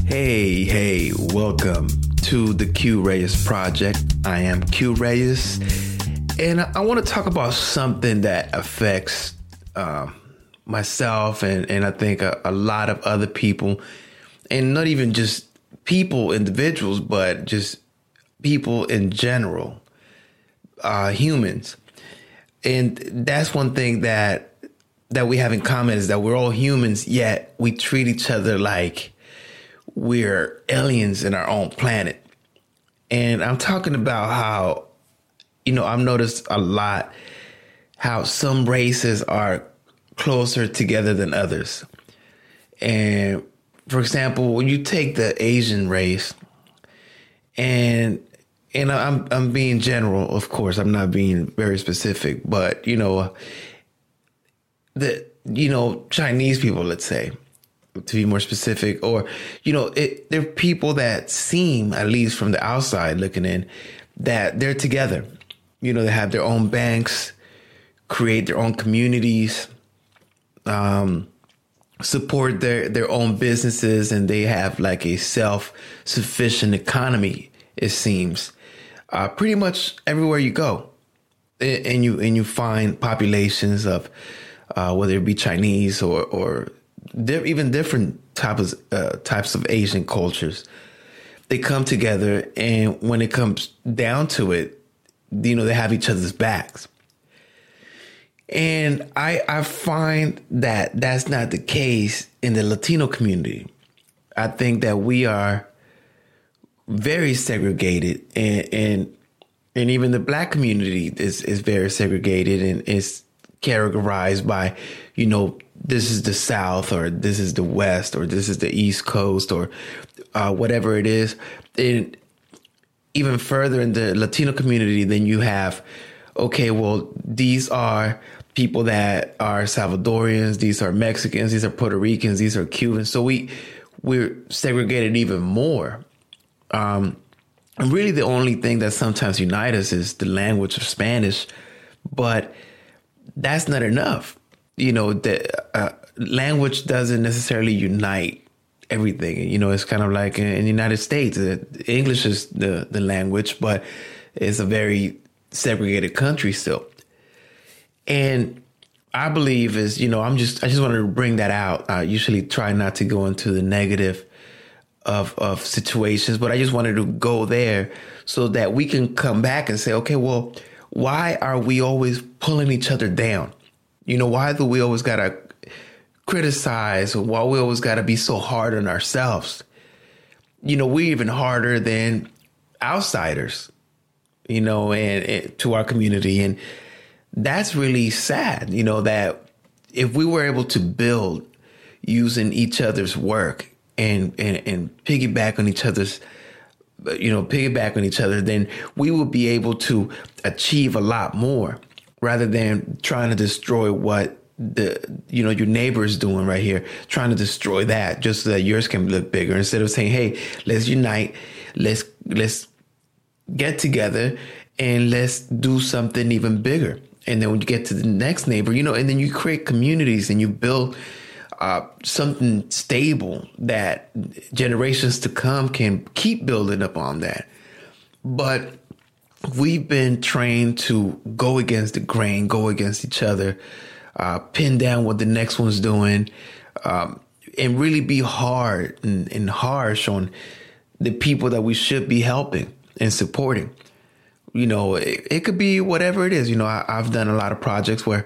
Hey, welcome to the Q Reyes Project. I am Q Reyes, and I want to talk about something that affects myself and I think a lot of other people, and not even just people, individuals, but just people in general, humans. And that's one thing that we have in common is that we're all humans, yet we treat each other like we're aliens in our own planet. And I'm talking about how, I've noticed a lot how some races are closer together than others. And for example, when you take the Asian race, and I'm being general, of course, I'm not being very specific, but Chinese people, let's say, to be more specific, or, they're people that seem, at least from the outside looking in, that they're together. They have their own banks, create their own communities, support their own businesses, and they have like a self-sufficient economy, it seems, pretty much everywhere you go. And you find populations of whether it be Chinese or even different types of Asian cultures. They come together, and when it comes down to it, they have each other's backs. And I find that that's not the case in the Latino community. I think that we are very segregated, and even the Black community is very segregated and is categorized by, this is the South, or this is the West, or this is the East Coast, or whatever it is. And even further in the Latino community, then you have, okay, well, these are people that are Salvadorians, these are Mexicans, these are Puerto Ricans, these are Cubans. So we're segregated even more. And really the only thing that sometimes unites us is the language of Spanish, but that's not enough. The language doesn't necessarily unite everything. It's kind of like in the United States, English is the language, but it's a very segregated country still. And I believe I just wanted to bring that out. I usually try not to go into the negative of situations, but I just wanted to go there so that we can come back and say, okay, well, why are we always pulling each other down? Why do we always got to criticize, or why we always got to be so hard on ourselves? We're even harder than outsiders, and to our community. And that's really sad, that if we were able to build using each other's work and piggyback on each other, then we will be able to achieve a lot more, rather than trying to destroy what your neighbor is doing right here, trying to destroy that just so that yours can look bigger, instead of saying, hey, let's unite, let's get together and let's do something even bigger. And then when you get to the next neighbor, and then you create communities and you build something stable that generations to come can keep building upon that. But we've been trained to go against the grain, go against each other, pin down what the next one's doing, and really be hard and harsh on the people that we should be helping and supporting. It could be whatever it is. I've done a lot of projects where,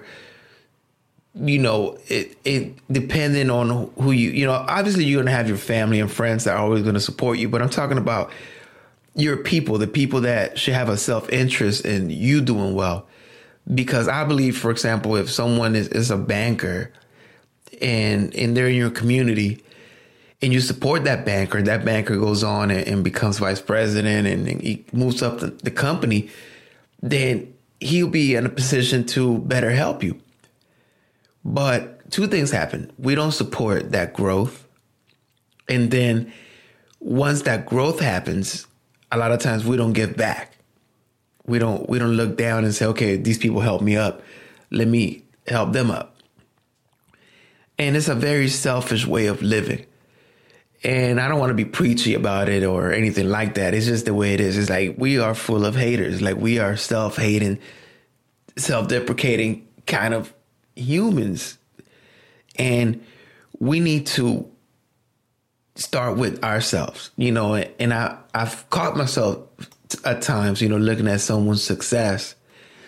it depending on who obviously you're going to have your family and friends that are always going to support you. But I'm talking about your people, the people that should have a self-interest in you doing well. Because I believe, for example, if someone is a banker and they're in your community and you support that banker goes on and becomes vice president and he moves up the company, then he'll be in a position to better help you. But two things happen. We don't support that growth. And then once that growth happens, a lot of times we don't give back. We don't look down and say, okay, these people helped me up, let me help them up. And it's a very selfish way of living. And I don't want to be preachy about it or anything like that. It's just the way it is. It's like we are full of haters. Like we are self-hating, self-deprecating kind of humans. And we need to start with ourselves, and I've caught myself at times, looking at someone's success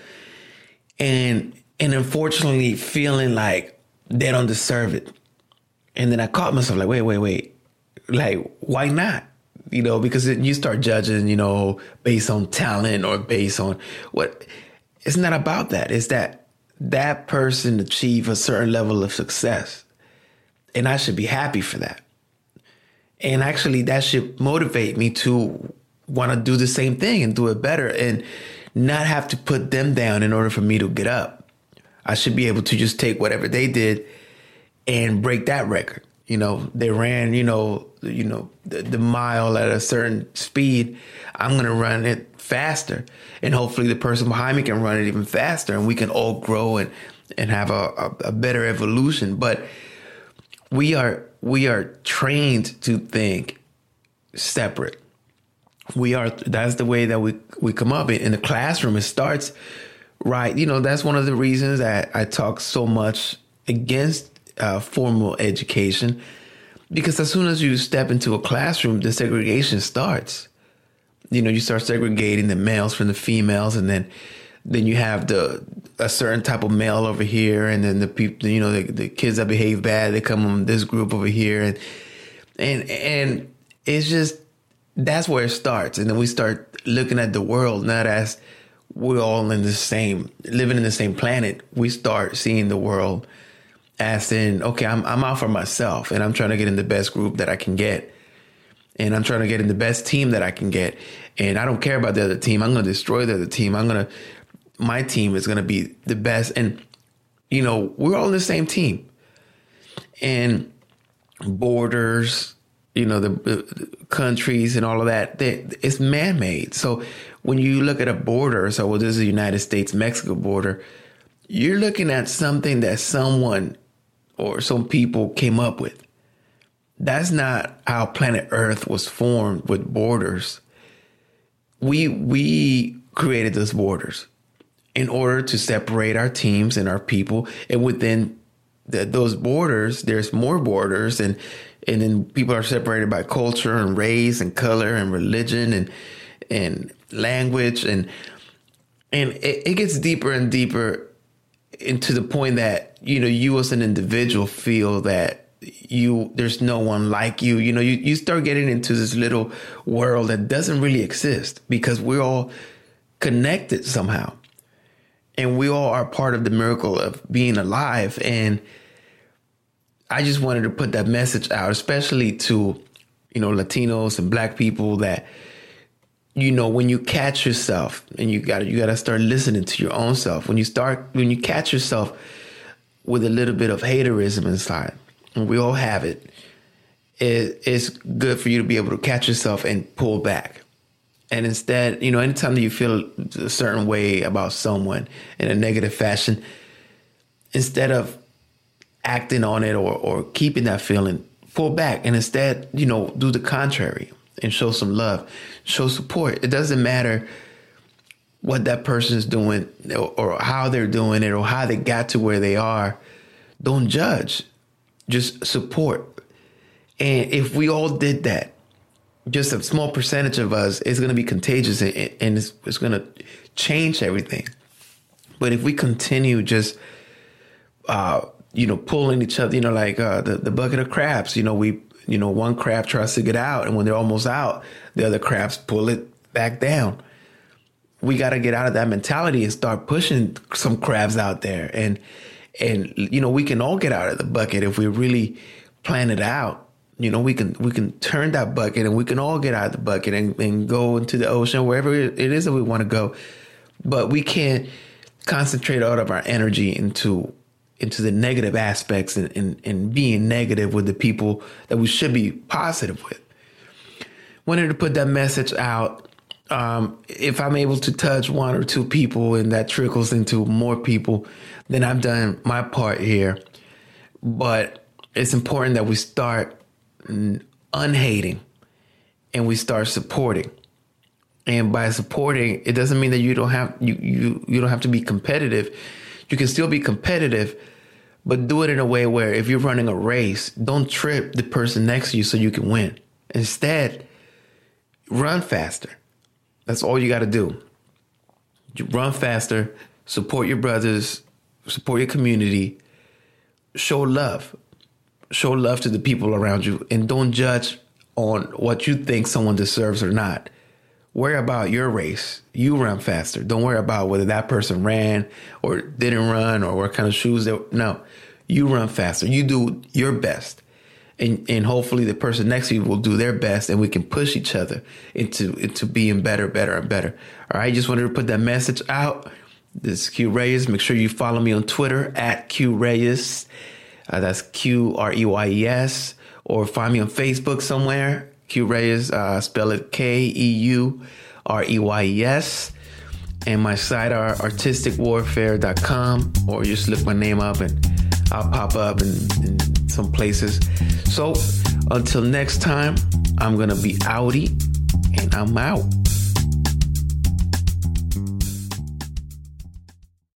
and unfortunately feeling like they don't deserve it. And then I caught myself like, wait. Like, why not? Because you start judging, based on talent or based on what. It's not about that. It's that person achieved a certain level of success. And I should be happy for that. And actually, that should motivate me to want to do the same thing and do it better and not have to put them down in order for me to get up. I should be able to just take whatever they did and break that record. They ran, the mile at a certain speed. I'm going to run it faster. And hopefully the person behind me can run it even faster. And we can all grow and have a better evolution. But we are trained to think separate. That's the way that we come up in the classroom. It starts right. That's one of the reasons that I talk so much against formal education, because as soon as you step into a classroom, the segregation starts. You start segregating the males from the females, and then you have a certain type of male over here, and then the people, the kids that behave bad, they come on this group over here, and it's just, that's where it starts. And then we start looking at the world not as we're all living in the same planet. We start seeing the world as in, okay, I'm out for myself, and I'm trying to get in the best group that I can get. And I'm trying to get in the best team that I can get. And I don't care about the other team. I'm going to destroy the other team. My team is going to be the best. And, we're all in the same team. And borders, the countries and all of that, it's man-made. So when you look at a border, this is the United States-Mexico border, you're looking at something that someone or some people came up with. That's not how planet Earth was formed, with borders. We created those borders in order to separate our teams and our people. And within those borders, there's more borders, and then people are separated by culture and race and color and religion and language, and it gets deeper and deeper into the point that you as an individual feel that there's no one like you. You start getting into this little world that doesn't really exist, because we're all connected somehow, and we all are part of the miracle of being alive. And I just wanted to put that message out, especially to Latinos and Black people, that when you catch yourself, and you gotta start listening to your own self. When you catch yourself with a little bit of haterism inside, and we all have it, it's good for you to be able to catch yourself and pull back. And instead, anytime that you feel a certain way about someone in a negative fashion, instead of acting on it or keeping that feeling, pull back, and instead, do the contrary and show some love, show support. It doesn't matter what that person is doing or how they're doing it or how they got to where they are. Don't judge, just support. And if we all did that, just a small percentage of us, it's going to be contagious, and it's going to change everything. But if we continue just, pulling each other, like the bucket of crabs, one crab tries to get out, and when they're almost out, the other crabs pull it back down. We got to get out of that mentality and start pushing some crabs out there. And we can all get out of the bucket if we really plan it out. We can turn that bucket, and we can all get out of the bucket and go into the ocean, wherever it is that we want to go. But we can't concentrate all of our energy into the negative aspects and being negative with the people that we should be positive with. Wanted to put that message out. If I'm able to touch one or two people and that trickles into more people, then I've done my part here. But it's important that we start unhating and we start supporting. And by supporting, it doesn't mean that you don't have to be competitive. You can still be competitive, but do it in a way where if you're running a race, don't trip the person next to you so you can win. Instead, run faster. That's all you got to do. You run faster, support your brothers, support your community, show love. Show love to the people around you, and don't judge on what you think someone deserves or not. Worry about your race. You run faster. Don't worry about whether that person ran or didn't run or what kind of shoes they were. No, you run faster. You do your best. And hopefully the person next to you will do their best, and we can push each other into being better, and better. All right. Just wanted to put that message out. This is Q Reyes. Make sure you follow me on Twitter at Q Reyes. That's QREYES. Or find me on Facebook somewhere. Q Reyes, spell it KEUREYES. And my site are artisticwarfare.com, or you just look my name up and I'll pop up in some places. So until next time, I'm going to be outie, and I'm out.